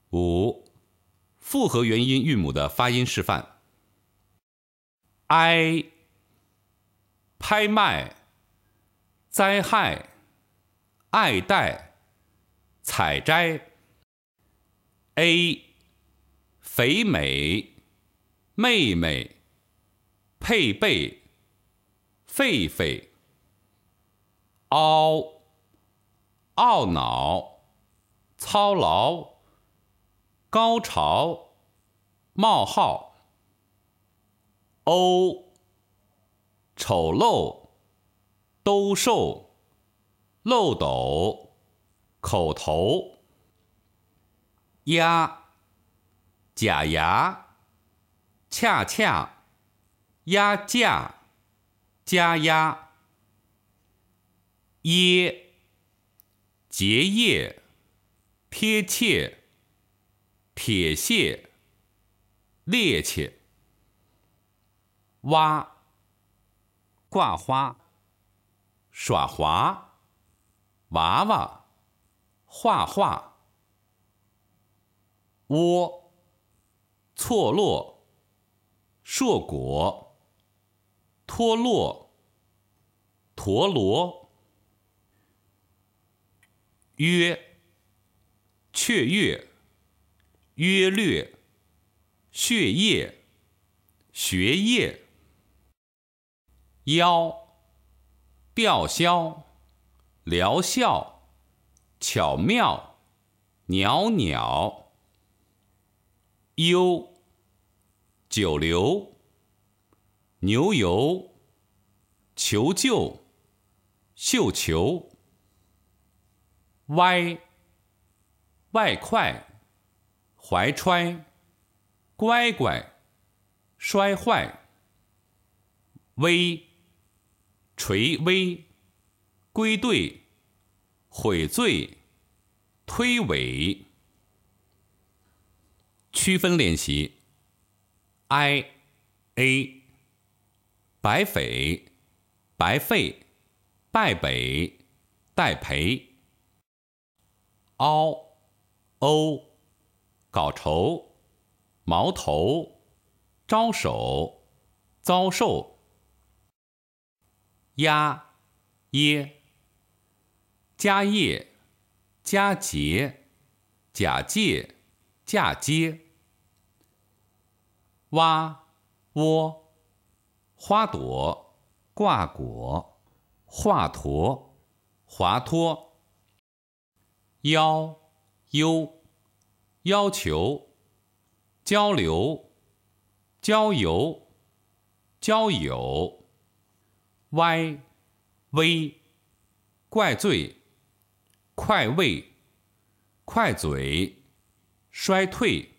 5. 复合元音韵母的发音示范。哀，拍卖，灾害，爱戴，采摘。A，肥美，妹妹，配备，狒狒。凹，懊恼，操劳，高潮，冒号。欧，丑陋，兜售，漏斗，口头。鸭，假牙，恰恰，鸭架，加压。耶，结业，贴切，铁屑，趔趄。蛙，挂花，耍滑，娃娃，画画。窝，错落，硕果，脱落，陀螺。约，雀跃，约略，血液，学业。妖，吊销，疗效，巧妙，袅袅。优，久留，牛油，求救，绣球。歪，外快，怀揣，乖乖，摔坏。微，垂危，归队，悔罪，推诿。区分练习。I A， 白匪，白费，败北，代赔。凹，欧，搞愁，矛头，招手，遭受。压，耶，家业，佳节，假借，嫁接。蛙，窝，花朵，挂果，华佗，滑脱。要，优，要求，交流，郊游，交友。歪，微，怪罪，快胃，快嘴，衰退。